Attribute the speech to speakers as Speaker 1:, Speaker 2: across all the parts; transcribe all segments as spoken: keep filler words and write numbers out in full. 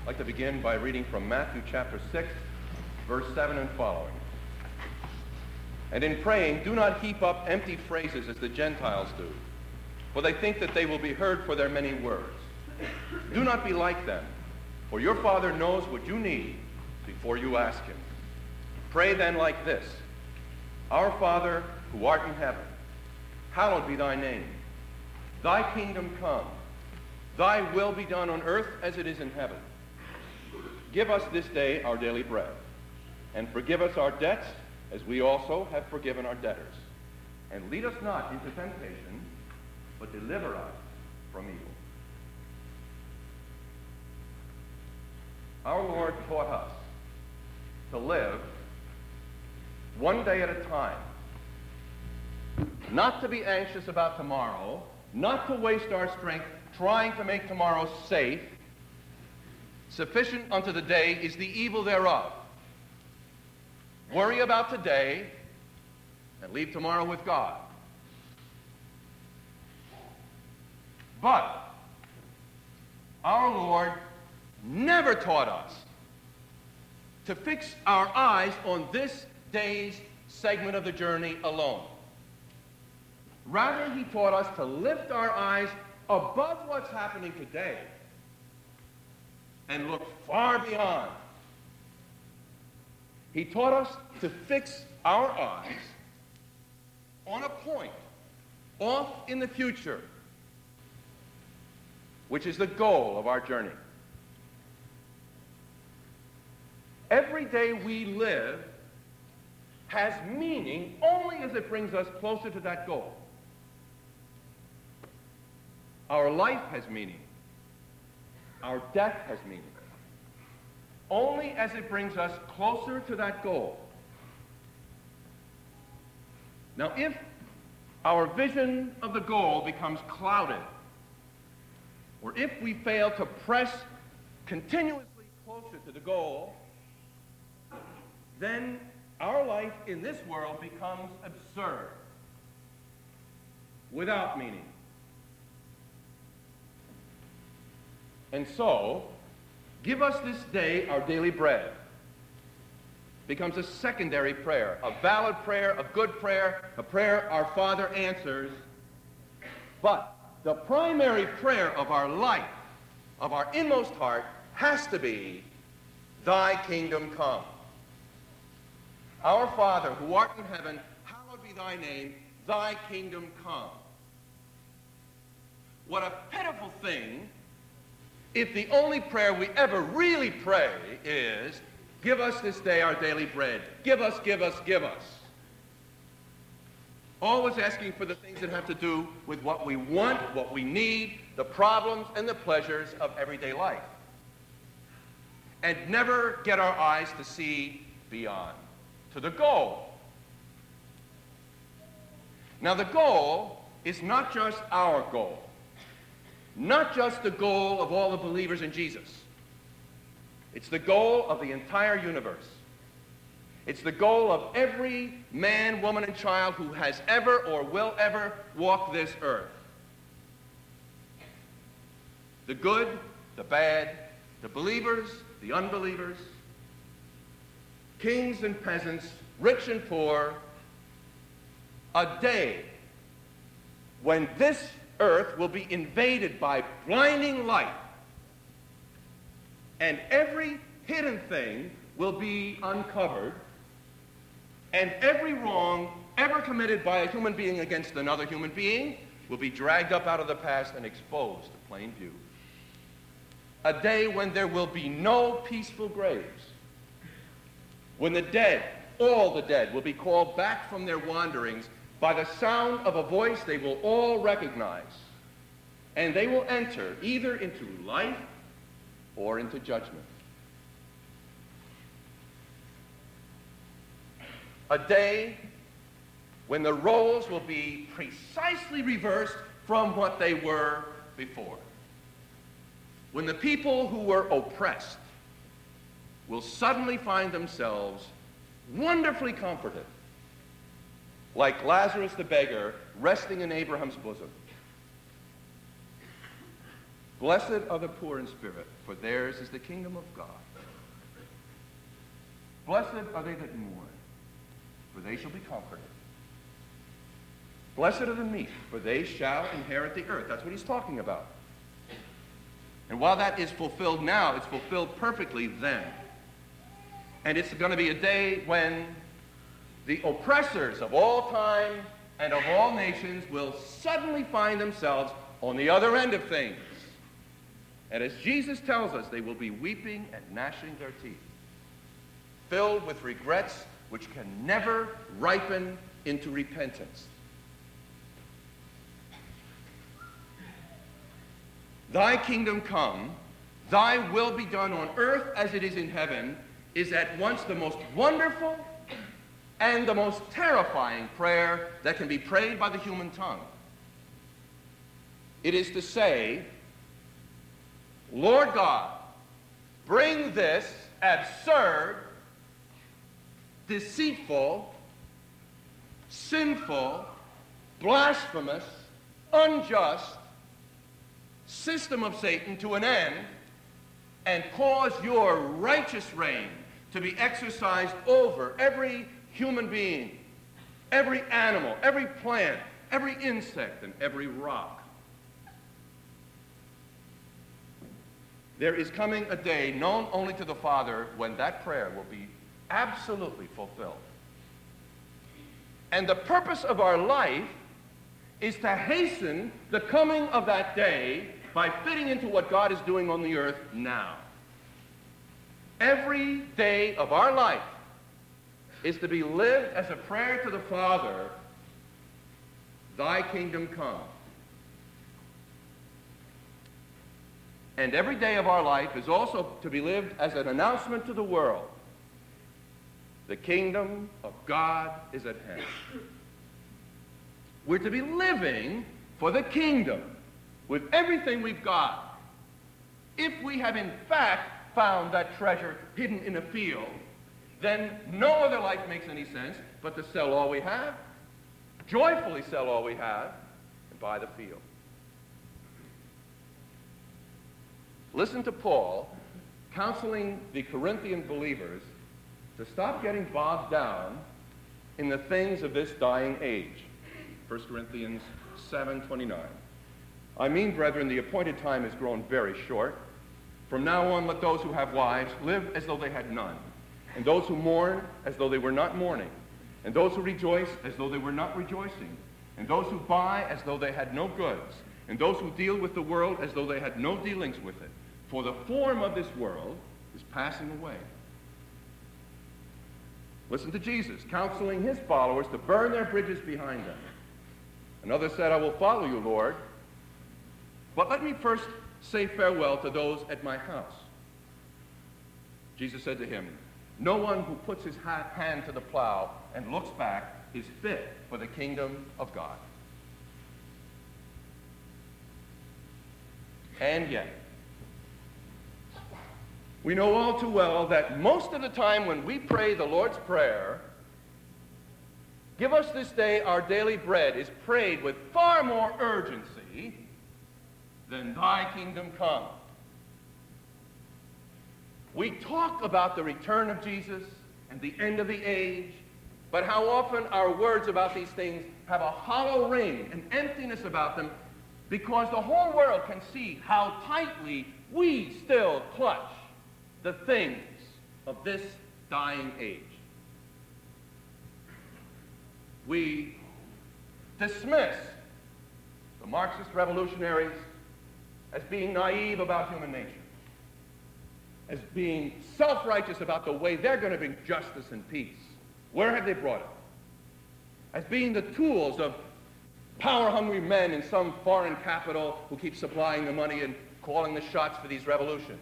Speaker 1: I'd like to begin by reading from Matthew chapter six, verse seven and following. And in praying, do not heap up empty phrases as the Gentiles do, for they think that they will be heard for their many words. Do not be like them, for your Father knows what you need before you ask him. Pray then like this: Our Father, who art in heaven, hallowed be thy name. Thy kingdom come. Thy will be done on earth as it is in heaven. Give us this day our daily bread, and forgive us our debts as we also have forgiven our debtors. And lead us not into temptation, but deliver us from evil. Our Lord taught us to live one day at a time, not to be anxious about tomorrow, not to waste our strength trying to make tomorrow safe. Sufficient unto the day is the evil thereof. Worry about today and leave tomorrow with God. But our Lord never taught us to fix our eyes on this day's segment of the journey alone. Rather, he taught us to lift our eyes above what's happening today and look far beyond. He taught us to fix our eyes on a point off in the future, which is the goal of our journey. Every day we live has meaning only as it brings us closer to that goal. Our life has meaning. Our death has meaning. Only as it brings us closer to that goal. Now, if our vision of the goal becomes clouded, or if we fail to press continuously closer to the goal, then our life in this world becomes absurd, without meaning. And so, give us this day our daily bread becomes a secondary prayer, a valid prayer, a good prayer, a prayer our Father answers. But the primary prayer of our life, of our inmost heart, has to be, Thy kingdom come. Our Father, who art in heaven, hallowed be thy name, thy kingdom come. What a pitiful thing if the only prayer we ever really pray is, give us this day our daily bread. Give us, give us, give us. Always asking for the things that have to do with what we want, what we need, the problems and the pleasures of everyday life. And never get our eyes to see beyond, to the goal. Now the goal is not just our goal. Not just the goal of all the believers in Jesus. It's the goal of the entire universe. It's the goal of every man, woman, and child who has ever or will ever walk this earth. The good, the bad, the believers, the unbelievers, kings and peasants, rich and poor. A day when this earth will be invaded by blinding light, and every hidden thing will be uncovered, and every wrong ever committed by a human being against another human being will be dragged up out of the past and exposed to plain view. A day when there will be no peaceful graves, when the dead, all the dead, will be called back from their wanderings by the sound of a voice they will all recognize, and they will enter either into life or into judgment. A day when the roles will be precisely reversed from what they were before. When the people who were oppressed will suddenly find themselves wonderfully comforted, like Lazarus the beggar resting in Abraham's bosom. Blessed are the poor in spirit, for theirs is the kingdom of God. Blessed are they that mourn, for they shall be comforted. Blessed are the meek, for they shall inherit the earth. That's what he's talking about. And while that is fulfilled now, it's fulfilled perfectly then. And it's going to be a day when the oppressors of all time and of all nations will suddenly find themselves on the other end of things. And as Jesus tells us, they will be weeping and gnashing their teeth, filled with regrets which can never ripen into repentance. Thy kingdom come, thy will be done on earth as it is in heaven, is at once the most wonderful and the most terrifying prayer that can be prayed by the human tongue. It is to say, Lord God, bring this absurd, deceitful, sinful, blasphemous, unjust system of Satan to an end, and cause your righteous reign to be exercised over every human being, every animal, every plant, every insect, and every rock. There is coming a day known only to the Father when that prayer will be absolutely fulfilled. And the purpose of our life is to hasten the coming of that day by fitting into what God is doing on the earth now. Every day of our life is to be lived as a prayer to the Father, thy kingdom come. And every day of our life is also to be lived as an announcement to the world, the kingdom of God is at hand. We're to be living for the kingdom with everything we've got. If we have in fact found that treasure hidden in a field, then no other life makes any sense but to sell all we have, joyfully sell all we have, and buy the field. Listen to Paul counseling the Corinthian believers to stop getting bogged down in the things of this dying age. First Corinthians seven twenty-nine. I mean, brethren, the appointed time has grown very short. From now on, let those who have wives live as though they had none, and those who mourn as though they were not mourning, and those who rejoice as though they were not rejoicing, and those who buy as though they had no goods, and those who deal with the world as though they had no dealings with it. For the form of this world is passing away. Listen to Jesus counseling his followers to burn their bridges behind them. Another said, I will follow you, Lord, but let me first say farewell to those at my house. Jesus said to him, no one who puts his hand to the plow and looks back is fit for the kingdom of God. And yet, we know all too well that most of the time when we pray the Lord's Prayer, give us this day our daily bread, is prayed with far more urgency than thy kingdom come. We talk about the return of Jesus and the end of the age, but how often our words about these things have a hollow ring, an emptiness about them, because the whole world can see how tightly we still clutch the things of this dying age. We dismiss the Marxist revolutionaries as being naive about human nature, as being self-righteous about the way they're going to bring justice and peace. Where have they brought it? As being the tools of power-hungry men in some foreign capital who keep supplying the money and calling the shots for these revolutions.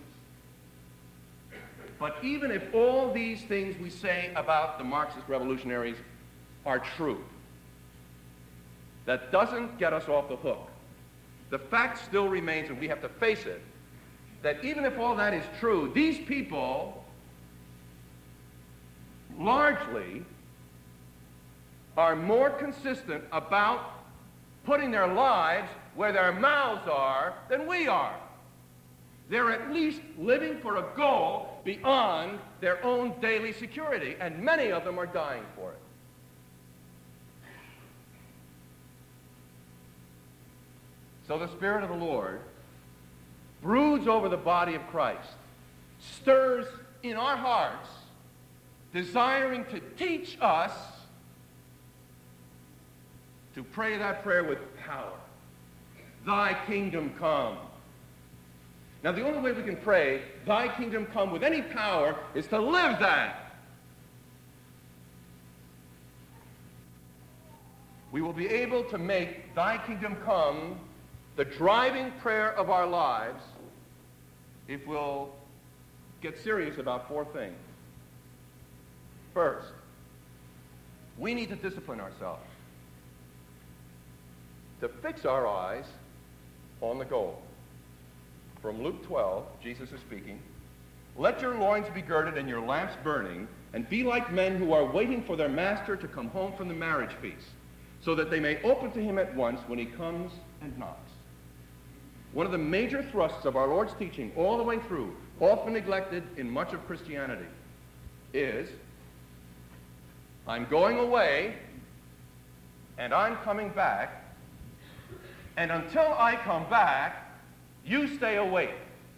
Speaker 1: But even if all these things we say about the Marxist revolutionaries are true, that doesn't get us off the hook. The fact still remains, and we have to face it, that even if all that is true, these people largely are more consistent about putting their lives where their mouths are than we are. They're at least living for a goal beyond their own daily security, and many of them are dying for it. So the Spirit of the Lord broods over the body of Christ, stirs in our hearts, desiring to teach us to pray that prayer with power. Thy kingdom come. Now, the only way we can pray, thy kingdom come, with any power is to live that. We will be able to make thy kingdom come the driving prayer of our lives if we'll get serious about four things. First, we need to discipline ourselves to fix our eyes on the goal. From Luke twelve, Jesus is speaking, let your loins be girded and your lamps burning, and be like men who are waiting for their master to come home from the marriage feast, so that they may open to him at once when he comes and knocks. One of the major thrusts of our Lord's teaching all the way through, often neglected in much of Christianity, is, I'm going away, and I'm coming back, and until I come back, you stay awake.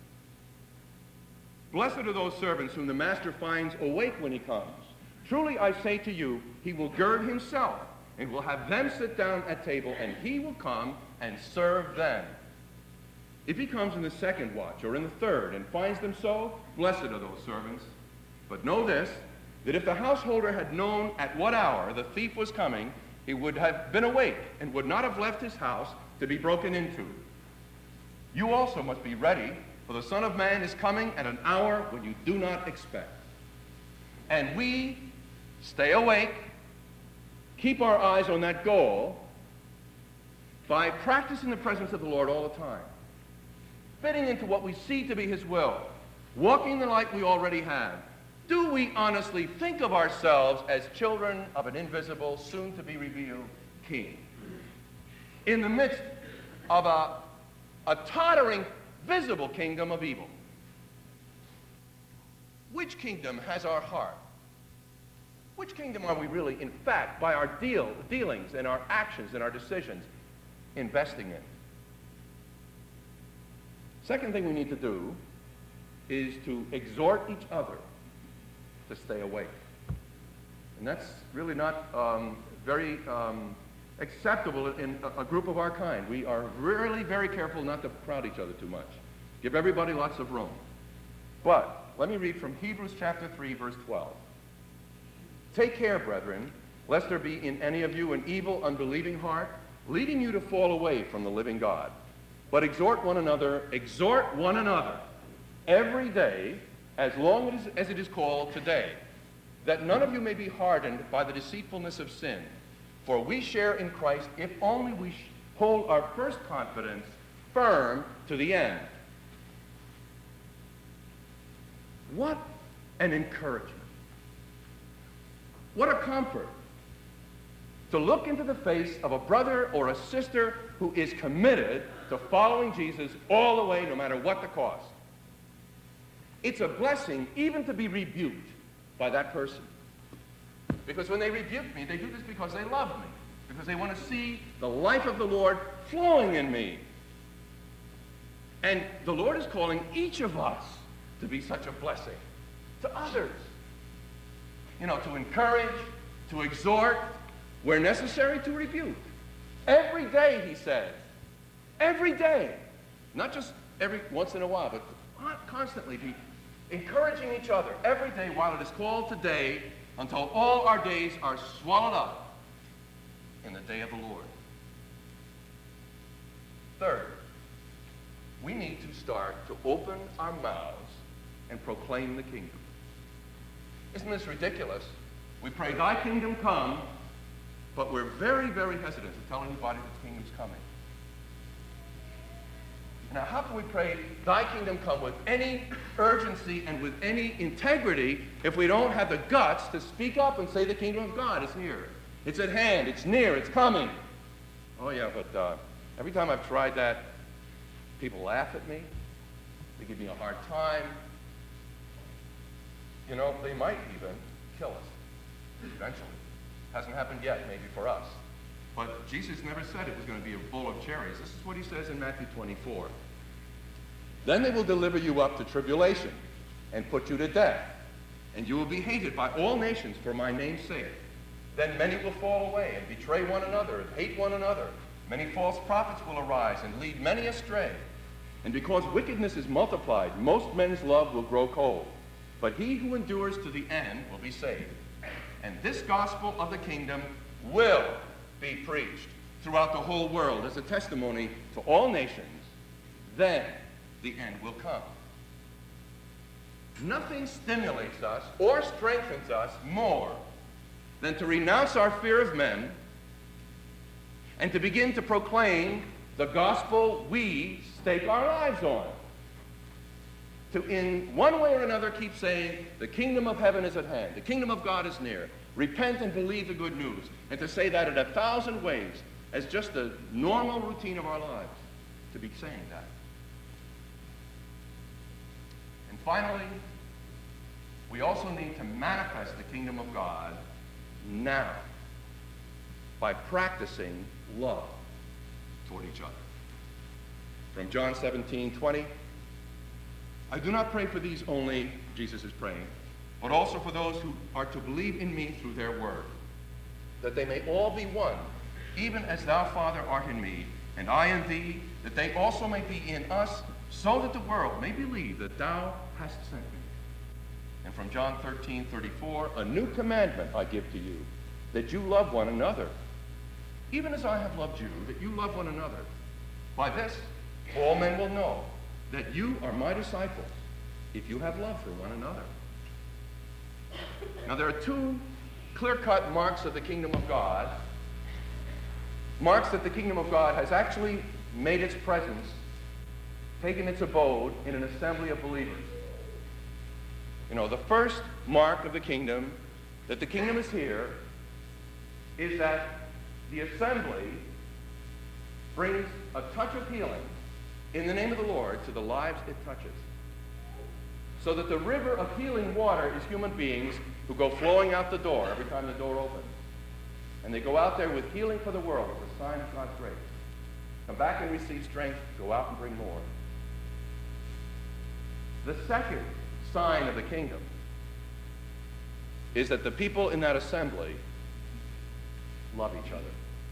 Speaker 1: Blessed are those servants whom the master finds awake when he comes. Truly I say to you, he will gird himself, and will have them sit down at table, and he will come and serve them. If he comes in the second watch or in the third and finds them so, blessed are those servants. But know this, that if the householder had known at what hour the thief was coming, he would have been awake and would not have left his house to be broken into. You also must be ready, for the Son of Man is coming at an hour when you do not expect. And we stay awake, keep our eyes on that goal by practicing the presence of the Lord all the time, fitting into what we see to be his will, walking the light we already have. Do we honestly think of ourselves as children of an invisible, soon-to-be-revealed King? In the midst of a, a tottering, visible kingdom of evil. Which kingdom has our heart? Which kingdom are we really, in fact, by our deal, dealings and our actions and our decisions, investing in? Second thing we need to do is to exhort each other to stay awake. And that's really not um, very um, acceptable in a, a group of our kind. We are really very careful not to crowd each other too much. Give everybody lots of room. But let me read from Hebrews chapter three, verse twelve. Take care, brethren, lest there be in any of you an evil, unbelieving heart, leading you to fall away from the living God. But exhort one another, exhort one another every day, as long as, as it is called today, that none of you may be hardened by the deceitfulness of sin. For we share in Christ if only we hold our first confidence firm to the end. What an encouragement. What a comfort to look into the face of a brother or a sister who is committed to following Jesus all the way, no matter what the cost. It's a blessing even to be rebuked by that person. Because when they rebuke me, they do this because they love me, because they want to see the life of the Lord flowing in me. And the Lord is calling each of us to be such a blessing to others. You know, to encourage, to exhort, where necessary, to rebuke. Every day, he says. Every day. Not just every once in a while, but constantly be encouraging each other every day while it is called today, until all our days are swallowed up in the day of the Lord. Third, we need to start to open our mouths and proclaim the kingdom. Isn't this ridiculous? We pray, thy kingdom come, but we're very, very hesitant to tell anybody that the kingdom's coming. Now, how can we pray, thy kingdom come, with any urgency and with any integrity if we don't have the guts to speak up and say the kingdom of God is here? It's at hand, it's near, it's coming. Oh yeah, but uh, every time I've tried that, people laugh at me. They give me a hard time. You know, they might even kill us eventually. Hasn't happened yet, maybe for us. But Jesus never said it was going to be a bowl of cherries. This is what he says in Matthew twenty-four. Then they will deliver you up to tribulation and put you to death, and you will be hated by all nations for my name's sake. Then many will fall away and betray one another and hate one another. Many false prophets will arise and lead many astray. And because wickedness is multiplied, most men's love will grow cold. But he who endures to the end will be saved. And this gospel of the kingdom will be preached throughout the whole world as a testimony to all nations. Then the end will come. Nothing stimulates us or strengthens us more than to renounce our fear of men and to begin to proclaim the gospel we stake our lives on. To, in one way or another, keep saying, the kingdom of heaven is at hand. The kingdom of God is near. Repent and believe the good news. And to say that in a thousand ways as just the normal routine of our lives, to be saying that. And finally, we also need to manifest the kingdom of God now by practicing love toward each other. From John seventeen twenty, I do not pray for these only, Jesus is praying, but also for those who are to believe in me through their word, that they may all be one, even as thou, Father, art in me, and I in thee, that they also may be in us, so that the world may believe that thou hast sent me. And from John thirteen thirty-four, a new commandment I give to you, that you love one another, even as I have loved you, that you love one another. By this, all men will know that you are my disciples, if you have love for one another. Now, there are two clear-cut marks of the kingdom of God, marks that the kingdom of God has actually made its presence, taken its abode in an assembly of believers. You know, the first mark of the kingdom, that the kingdom is here, is that the assembly brings a touch of healing in the name of the Lord to the lives it touches. So that the river of healing water is human beings who go flowing out the door every time the door opens. And they go out there with healing for the world as a sign of God's grace. Come back and receive strength, go out and bring more. The second sign of the kingdom is that the people in that assembly love each other.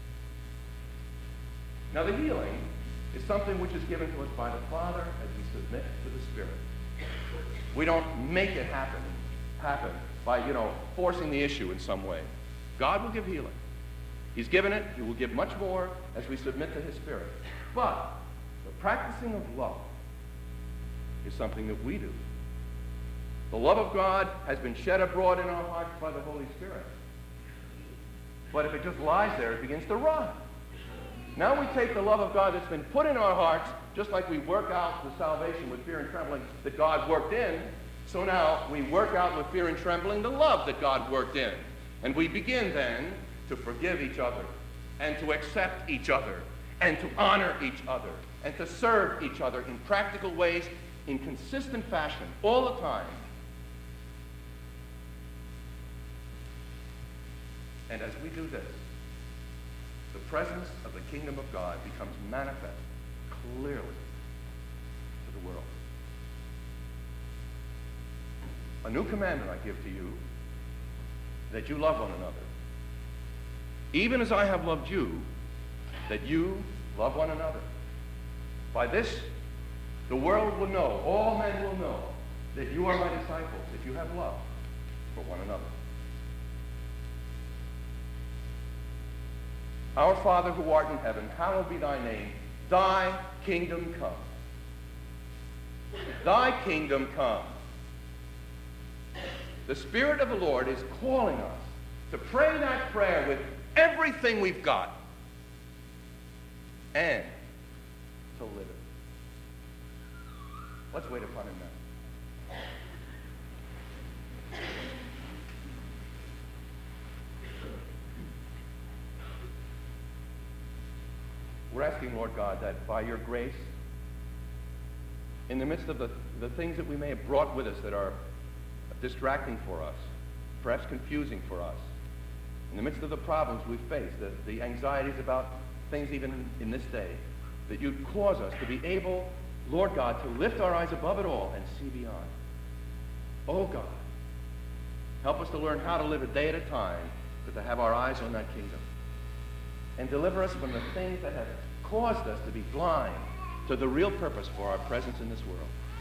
Speaker 1: Now, the healing is something which is given to us by the Father as we submit to the Spirit. We don't make it happen, happen by, you know, forcing the issue in some way. God will give healing. He's given it. He will give much more as we submit to his Spirit. But the practicing of love is something that we do. The love of God has been shed abroad in our hearts by the Holy Spirit. But if it just lies there, it begins to rot. Now we take the love of God that's been put in our hearts, just like we work out the salvation with fear and trembling that God worked in. So now we work out with fear and trembling the love that God worked in. And we begin then to forgive each other and to accept each other and to honor each other and to serve each other in practical ways in consistent fashion all the time. And as we do this, the presence of the kingdom of God becomes manifest clearly to the world. A new commandment I give to you, that you love one another. Even as I have loved you, that you love one another. By this, the world will know, all men will know, that you are my disciples, if you have love for one another. Our Father who art in heaven, hallowed be thy name. Thy kingdom come. Thy kingdom come. The Spirit of the Lord is calling us to pray that prayer with everything we've got and to live it. Let's wait upon him now. We're asking, Lord God, that by your grace in the midst of the, the things that we may have brought with us that are distracting for us, perhaps confusing for us, in the midst of the problems we face, the, the anxieties about things even in, in this day, that you'd cause us to be able, Lord God, to lift our eyes above it all and see beyond. Oh God, help us to learn how to live a day at a time, but to have our eyes on that kingdom. And deliver us from the things that have caused us to be blind to the real purpose for our presence in this world.